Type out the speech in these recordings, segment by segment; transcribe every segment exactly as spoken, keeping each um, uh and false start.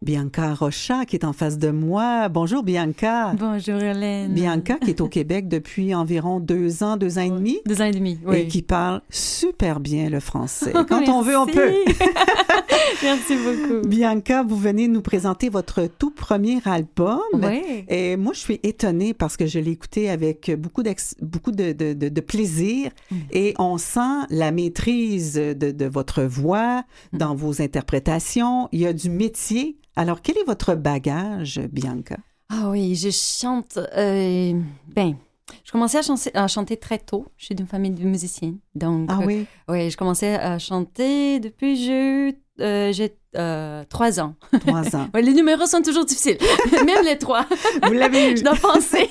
Bianca Rocha qui est en face de moi. Bonjour Bianca. Bonjour Hélène. Bianca qui est au Québec depuis environ deux ans, deux ans et demi. Deux ans et demi, oui. Et qui parle super bien le français. Oh, Quand merci. on veut, on peut. Merci beaucoup. Bianca, vous venez nous présenter votre tout premier album. Oui. Et moi, je suis étonnée parce que je l'ai écouté avec beaucoup, beaucoup de, de, de, de plaisir. Mm. Et on sent la maîtrise de, de votre voix mm. dans vos interprétations. Il y a du métier. Alors, quel est votre bagage, Bianca? Ah oui, je chante... Euh, ben, je commençais à chanter, à chanter très tôt. Je suis d'une famille de musiciens. Donc, ah oui? Euh, oui, je commençais à chanter depuis que euh, j'ai euh, trois ans. Trois ans. Ouais, les numéros sont toujours difficiles. Même les trois. Vous l'avez eu. Je dois penser.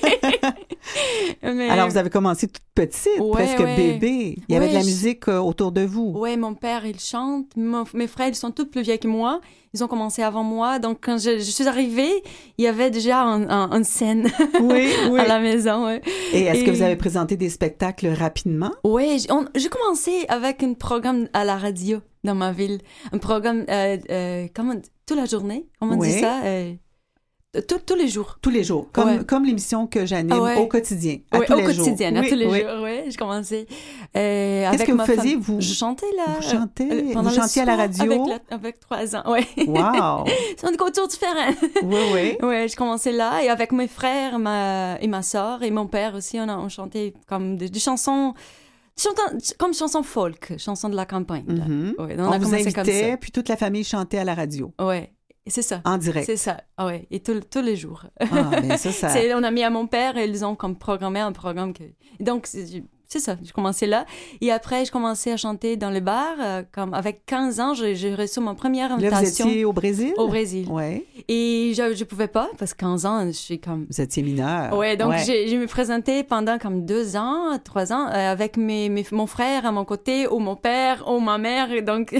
Mais... Alors, vous avez commencé toute petite, ouais, presque ouais. bébé. Il y avait ouais, de la je... musique euh, autour de vous. Oui, mon père, il chante. Mon... Mes frères, ils sont tous plus vieux que moi. Ils ont commencé avant moi. Donc, quand je, je suis arrivée, il y avait déjà un, un, une scène oui, oui. à la maison. Ouais. Et est-ce Et... que vous avez présenté des spectacles rapidement? Oui, j'ai commencé avec un programme à la radio dans ma ville. Un programme, euh, euh, comment, toute la journée, comment on oui. dit ça? Euh, Tous, tous les jours. Tous les jours. Comme, ouais. comme l'émission que j'anime ah ouais. au quotidien. À oui, tous au les quotidien, jours. à oui, tous les oui. jours, oui. Je commençais. Euh, Qu'est-ce que vous faisiez, femme... vous? Je chantais là. Vous chantez? Euh, pendant vous chantiez à la radio? Avec, la... avec trois ans, oui. Wow! C'est un contour différent. Oui, oui. Oui, je commençais là et avec mes frères ma... et ma soeur et mon père aussi, on, a, on chantait comme des, des chansons. Chantant, comme chansons folk, chansons de la campagne. Mm-hmm. Ouais, on, on a vous invitait, puis toute la famille chantait à la radio. Oui, c'est ça. En direct. C'est ça, ah ouais, et tous les jours. Ah, ben ça, ça... on a mis à mon père et ils ont comme programmé un programme. Que... Donc, c'est ça, j'ai commencé là. Et après, je commençais à chanter dans le bar. Euh, comme avec quinze ans, j'ai, j'ai reçu ma première invitation. Là, vous étiez au Brésil? Au Brésil. Oui. Et je ne pouvais pas, parce que quinze ans, je suis comme... Vous étiez mineure. Ouais, donc ouais. j'ai, je me présentais pendant comme deux ans, trois ans, euh, avec mes, mes, mon frère à mon côté, ou mon père, ou ma mère. Et donc,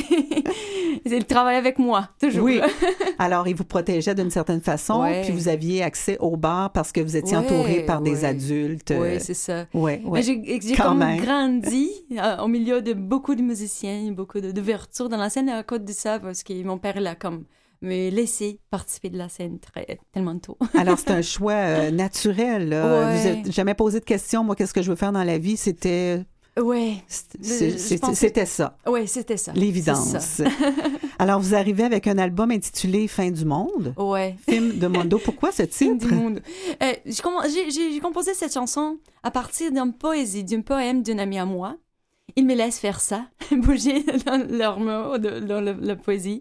il travaillait avec moi, toujours. Oui. Alors, il vous protégeait d'une certaine façon, ouais. puis vous aviez accès au bar parce que vous étiez ouais, entouré par ouais. des adultes. Oui, c'est ça. Ouais, ouais. Mais j'ai, j'ai Quand comme même. grandi euh, au milieu de beaucoup de musiciens, beaucoup de, d'ouverture dans la scène, à cause de ça, parce que mon père, il a comme... me laisser participer de la scène très, tellement tôt. Alors, c'est un choix euh, naturel. Là. Ouais. Vous n'avez jamais posé de questions. Moi, qu'est-ce que je veux faire dans la vie? C'était... Oui. C'est, c'est, c'était ça. Oui, c'était ça. L'évidence. Ça. Alors, vous arrivez avec un album intitulé « Fin du monde ». Oui. Film de Mondo. Pourquoi ce titre? Fin du monde. Euh, j'ai, j'ai, j'ai composé cette chanson à partir d'une poésie, d'un poème d'une amie à moi. Ils me laissent faire ça, bouger dans leurs mots, dans la, la poésie.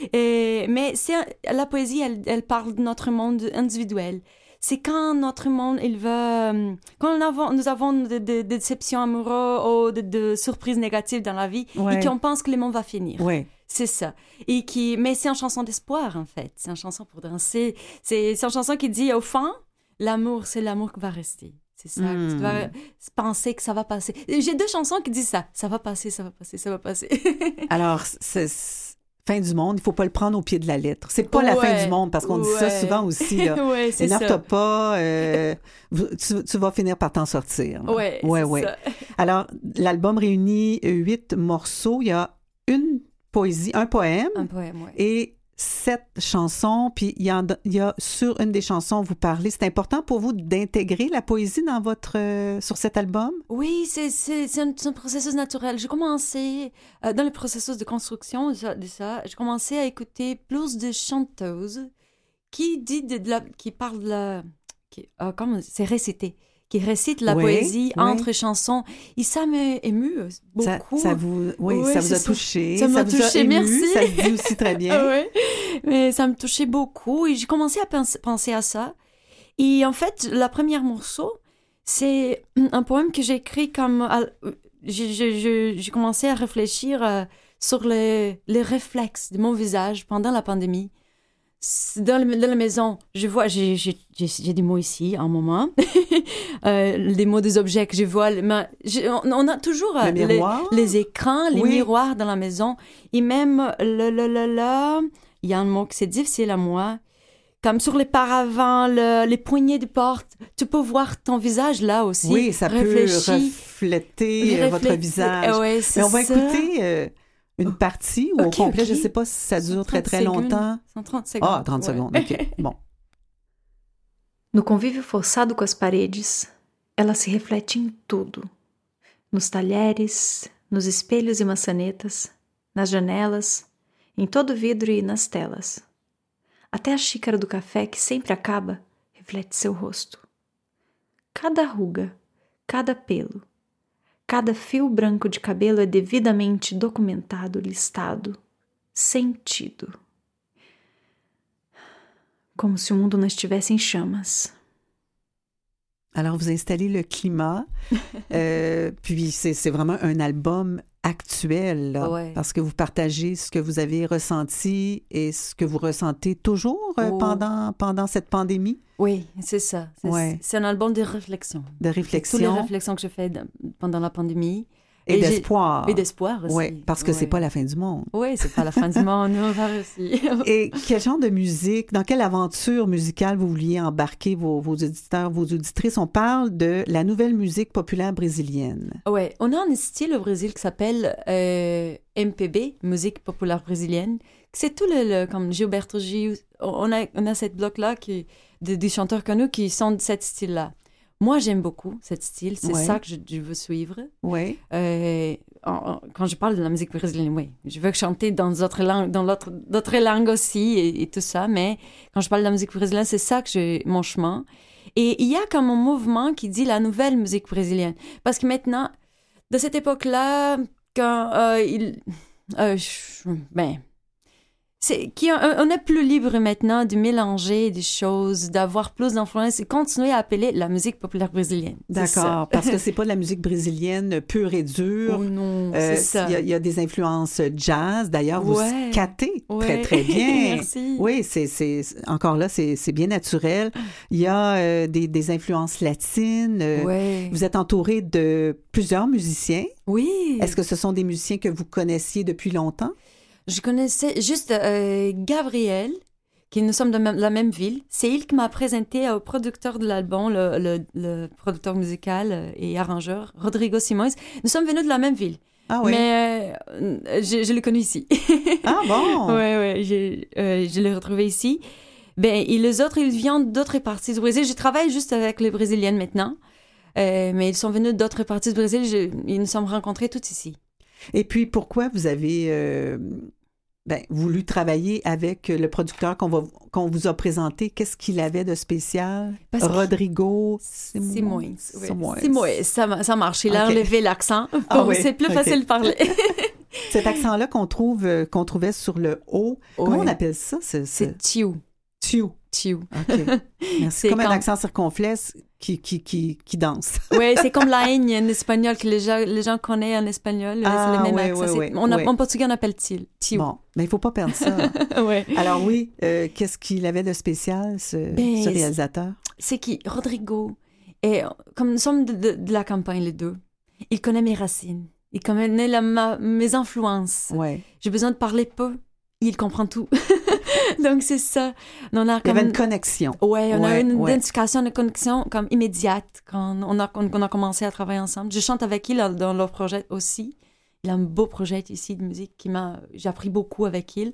Et, mais c'est, la poésie, elle, elle parle de notre monde individuel. C'est quand notre monde, il va... Quand nous avons, nous avons des de, de déceptions amoureuses ou de, de surprises négatives dans la vie, ouais. et qu'on pense que le monde va finir. Ouais. C'est ça. Et qui, mais c'est une chanson d'espoir, en fait. C'est une chanson pour danser. C'est, c'est une chanson qui dit, au fond, l'amour, c'est l'amour qui va rester. C'est ça, mmh. tu dois penser que ça va passer. J'ai deux chansons qui disent ça. Ça va passer, ça va passer, ça va passer. Alors, c'est, c'est fin du monde, il ne faut pas le prendre au pied de la lettre. C'est pas ouais. la fin du monde, parce qu'on ouais. dit ça souvent aussi. Là. ouais, c'est énerve-toi pas, euh, tu, tu vas finir par t'en sortir. Oui, ouais, c'est ouais. ça. Alors, l'album réunit huit morceaux. Il y a une poésie, un poème. Un poème, oui. Et sept chansons, puis il y, en, il y a sur une des chansons, vous parlez, c'est important pour vous d'intégrer la poésie dans votre, euh, sur cet album? Oui, c'est, c'est, c'est, un, c'est un processus naturel. J'ai commencé, euh, dans le processus de construction de ça, de ça, j'ai commencé à écouter plus de chanteuses qui, dit de, de la, qui parlent de la... Qui, euh, comment, c'est récité. Qui récite la oui, poésie oui. entre chansons. Et ça m'a ému beaucoup. Ça, ça vous, oui, oui, ça vous a touché. Ça, ça m'a ça touché, ému, merci. Ça se dit aussi très bien. oui, mais ça me touchait beaucoup. Et j'ai commencé à penser, penser à ça. Et en fait, la première morceau, c'est un poème que j'ai écrit comme... J'ai, j'ai, j'ai commencé à réfléchir euh, sur les, les réflexes de mon visage pendant la pandémie. Dans, le, dans la maison, je vois, j'ai, j'ai, j'ai, j'ai des mots ici, un moment, euh, les mots des objets que je vois, mais je, on, on a toujours euh, les, les écrans, les oui. miroirs dans la maison, et même le, le, le, le, il y a un mot que c'est difficile à moi, comme sur les paravents, le, les poignées de porte, tu peux voir ton visage là aussi. Oui, ça réfléchi, peut refléter, refléter votre visage. Ouais, c'est mais on va ça. écouter... Euh... Une partie ou okay, au complet? Okay. Je ne sais pas si ça dure très, très segundos. longtemps. cent trente segundos. Ah, trente ouais. secondes, OK. Bon. No convívio forçado com as paredes, ela se reflete em tudo. Nos talheres, nos espelhos e maçanetas, nas janelas, em todo vidro e nas telas. Até a xícara do café, que sempre acaba, reflete seu rosto. Cada ruga, cada pelo, cada fio branco de cabelo é devidamente documentado, listado, sentido. Comme si le monde ne estivesse en chamas. Alors, vous installez le climat, euh, puis c'est, c'est vraiment un album actuel, là, ouais. parce que vous partagez ce que vous avez ressenti et ce que vous ressentez toujours euh, oh. pendant, pendant cette pandémie. Oui, c'est ça. C'est, ouais. c'est un album de réflexion. De réflexion. Toutes les réflexions que je fais pendant la pandémie. Et, et d'espoir. Et d'espoir aussi. Oui, parce que ouais. c'est pas la fin du monde. Oui, c'est pas la fin du monde, on va réussir. Et quel genre de musique, dans quelle aventure musicale vous vouliez embarquer vos, vos auditeurs, vos auditrices? On parle de la nouvelle musique populaire brésilienne. Oui, on a un style au Brésil qui s'appelle euh, M P B, musique populaire brésilienne. C'est tout le, le comme Gilberto Gil. On a, on a cette bloc-là qui, de, des chanteurs connus qui sont de ce style-là. Moi, j'aime beaucoup ce style. C'est ouais. ça que je, je veux suivre. Oui. Euh, en, en, quand je parle de la musique brésilienne, oui. Je veux chanter dans d'autres langues, dans l'autre, d'autres langues aussi et, et tout ça. Mais quand je parle de la musique brésilienne, c'est ça que j'ai mon chemin. Et il y a comme un mouvement qui dit la nouvelle musique brésilienne. Parce que maintenant, de cette époque-là, quand euh, il... Euh, je, ben... C'est qu'on est plus libre maintenant de mélanger des choses, d'avoir plus d'influence et continuer à appeler la musique populaire brésilienne. D'accord, parce que c'est pas de la musique brésilienne pure et dure. Oh non, euh, c'est ça. Il y, y a des influences jazz. D'ailleurs, vous ouais. scatez ouais. très, très bien. Merci. Oui, c'est, c'est, encore là, c'est, c'est bien naturel. Il y a euh, des, des influences latines. Euh, ouais. Vous êtes entouré de plusieurs musiciens. Oui. Est-ce que ce sont des musiciens que vous connaissiez depuis longtemps? Je connaissais juste euh, Gabriel, qui nous sommes de même, la même ville. C'est il qui m'a présenté au producteur de l'album, le, le, le producteur musical et arrangeur, Rodrigo Simões. Nous sommes venus de la même ville. Ah oui? Mais euh, je, je le connais ici. Ah bon? Oui, oui, je, euh, je l'ai retrouvé ici. Ben, et les autres, ils viennent d'autres parties du Brésil. Je travaille juste avec les Brésiliennes maintenant. Euh, mais ils sont venus d'autres parties du Brésil. Je, ils nous sommes rencontrés tous ici. Et puis, pourquoi vous avez... Euh... Ben, voulu travailler avec le producteur qu'on, va, qu'on vous a présenté. Qu'est-ce qu'il avait de spécial? Parce Rodrigo Simões. Simões. Simões, ça, ça marche. Il a okay. enlevé l'accent. Pour, ah oui, c'est plus okay. facile de parler. Cet accent-là qu'on trouve, qu'on trouvait sur le O, oui. Comment on appelle ça? C'est, c'est Tio. Tio. Tio. OK. Merci. C'est comme quand... un accent circonflexe qui, qui, qui, qui danse. Oui, c'est comme la ñ en espagnol que les gens, les gens connaissent en espagnol. Ah, c'est le même ouais, accent. ouais, on a, ouais. En portugais, on appelle Tio. Bon, mais il ne faut pas perdre ça. ouais. Alors oui, euh, qu'est-ce qu'il avait de spécial, ce, ben, ce réalisateur? C'est qui? Rodrigo. Et comme nous sommes de, de, de la campagne, les deux, il connaît mes racines. Il connaît la, ma, mes influences. Ouais. J'ai besoin de parler peu. Il comprend tout. Donc, c'est ça. On a comme... Il y avait une connexion. Ouais, on ouais, a une ouais. identification, une connexion comme immédiate quand on a, on a commencé à travailler ensemble. Je chante avec il dans leur projet aussi. Il a un beau projet ici de musique qui m'a... J'ai appris beaucoup avec il.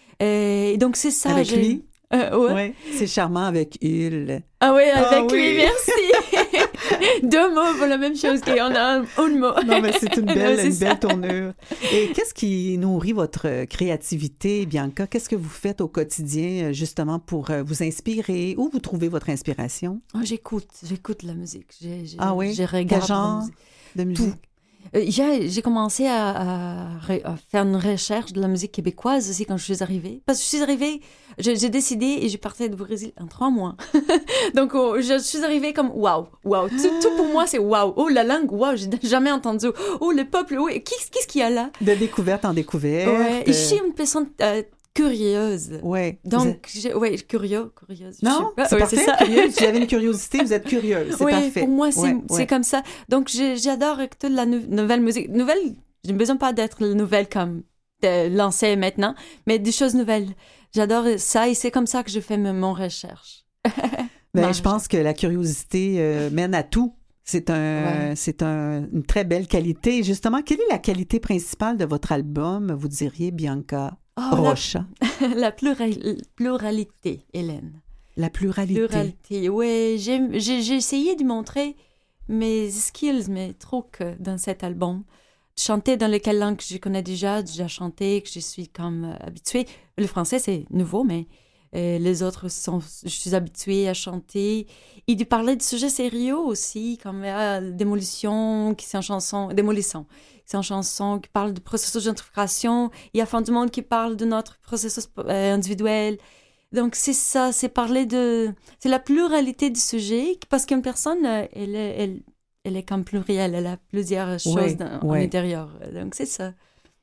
Et donc, c'est ça. Avec j'ai... lui? Euh, ouais. ouais. C'est charmant avec il. Ah oui, avec ah, lui, oui. merci. Deux mots pour la même chose qu'on a un, un mot. Non, mais c'est une belle, non, c'est une belle tournure. Et qu'est-ce qui nourrit votre créativité, Bianca? Qu'est-ce que vous faites au quotidien, justement, pour vous inspirer? Où vous trouvez votre inspiration? Oh, j'écoute, j'écoute la musique. J'ai, j'ai, ah oui? Je regarde Quel genre de musique? Tout. Euh, j'ai, j'ai commencé à, à, à faire une recherche de la musique québécoise aussi quand je suis arrivée. Parce que je suis arrivée, j'ai, j'ai décidé et j'ai parti du Brésil en trois mois. Donc, oh, je suis arrivée comme waouh, waouh. Tout, tout pour moi, c'est waouh. Oh, la langue, waouh, j'ai jamais entendu. Oh, le peuple, oui. Qu'est-ce, qu'est-ce qu'il y a là? De découverte en découverte. Ouais. Et je suis une personne euh, curieuse. Ouais. Donc, êtes... j'ai, ouais, curieux, curieuse. Non, je c'est ouais, parfait. C'est ça. Curieuse. Si vous avez une curiosité, vous êtes curieuse. C'est oui, parfait. Pour moi, c'est, ouais, c'est ouais. comme ça. Donc, je, j'adore toute la nou- nouvelle musique. Nouvelle, j'ai besoin pas d'être nouvelle comme de lancer maintenant, mais des choses nouvelles. J'adore ça et c'est comme ça que je fais mon recherche. Ben, je pense que la curiosité euh, mène à tout. C'est, un, Ouais. c'est un, une très belle qualité. Justement, quelle est la qualité principale de votre album, vous diriez, Bianca Oh, Rocha? la, la plura- pluralité, Hélène. La pluralité. Pluralité, oui. J'ai, j'ai, j'ai essayé de montrer mes skills, mes trucs dans cet album. Chanter dans lesquelles langues que je connais déjà, déjà chanté, que je suis comme euh, habituée. Le français, c'est nouveau, mais euh, les autres sont, je suis habituée à chanter. Et de parler de sujets sérieux aussi, comme euh, Démolition, qui c'est une chanson, Démolition, c'est une chanson qui parle du processus de gentrification. Il y a Fin du monde qui parle de notre processus euh, individuel. Donc, c'est ça, c'est parler de... C'est la pluralité du sujet, parce qu'une personne, euh, elle est... Elle, elle est comme plurielle, elle a plusieurs choses Oui, dans, oui. en intérieur. Donc, c'est ça.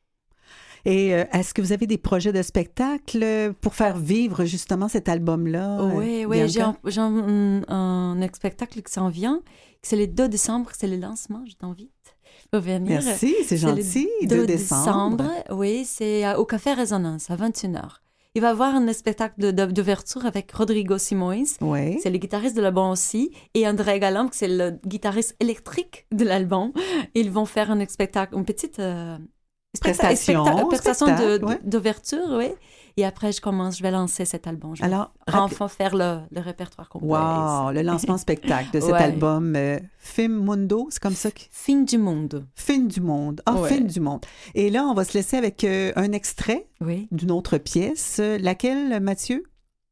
Et euh, est-ce que vous avez des projets de spectacle pour faire vivre justement cet album-là? Oui, euh, oui, j'ai, Bianca? un, j'ai un, un, un spectacle qui s'en vient. C'est le deux décembre, c'est le lancement, je t'invite. Faut venir. Merci, c'est gentil. le deux décembre. Oui, c'est au Café Résonance à vingt et une heures. Il va y avoir un spectacle de, de, d'ouverture avec Rodrigo Simões. Oui. C'est le guitariste de l'album aussi. Et André Galampe, c'est le guitariste électrique de l'album. Ils vont faire un spectacle, une petite euh, spectacle- Prestation, spectacle- prestation de, spectacle, ouais. d'ouverture, oui. Et après, je commence, je vais lancer cet album. Je vais Alors, rapi- enfin faire le, le répertoire complet. wow, le lancement spectacle de cet Ouais. album euh, Film Mundo, c'est comme ça que... Fin du monde. Fin du monde. Ah, Ouais. Fin du monde. Et là, on va se laisser avec euh, un extrait Oui. d'une autre pièce. Euh, Laquelle, Mathieu?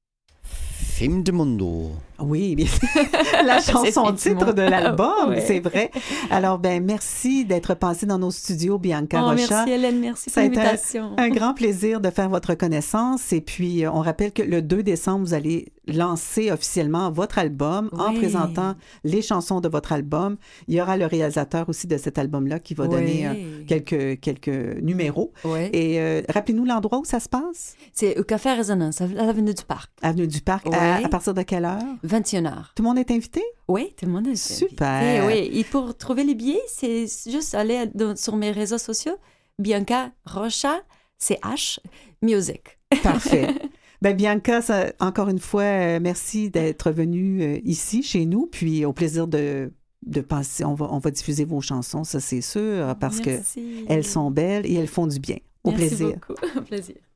Film du Mundo. Oui, bien la chanson C'est titre de l'album, Ouais. c'est vrai. Alors, ben merci d'être passé dans nos studios, Bianca Oh, Rocha. merci Hélène, merci Ça pour a été l'invitation. Un grand plaisir de faire votre connaissance. Et puis, euh, on rappelle que le deux décembre, vous allez lancer officiellement votre album en Oui. présentant les chansons de votre album. Il y aura le réalisateur aussi de cet album-là qui va donner euh, Oui. quelques, quelques numéros. Ouais. Et euh, rappelez-nous l'endroit où ça se passe? C'est au Café Résonance, à l'avenue du Parc, Avenue du Parc. À, Oui. à partir de quelle heure? vingt et une heures. Tout le monde est invité? Oui, tout le monde est Super. invité. Oui, et pour trouver les billets, c'est juste aller dans- sur mes réseaux sociaux, Bianca Rocha, C H, Music. Parfait. Ben Bianca, ça, encore une fois, euh, merci d'être venue euh, ici, chez nous, puis au plaisir de, de passer. On va, on va diffuser vos chansons, ça c'est sûr, parce Merci. que elles sont belles et elles font du bien. Au Merci plaisir. beaucoup. Au plaisir.